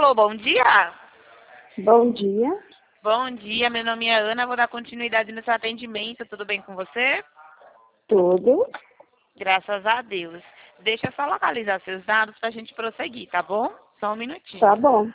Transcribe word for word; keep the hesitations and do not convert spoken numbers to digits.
Alô, bom dia. Bom dia. Bom dia, meu nome é Ana, vou dar continuidade no seu atendimento. Tudo bem com você? Tudo? Graças a Deus. Deixa eu só localizar seus dados para a gente prosseguir, tá bom? Só um Tá minutinho. bom.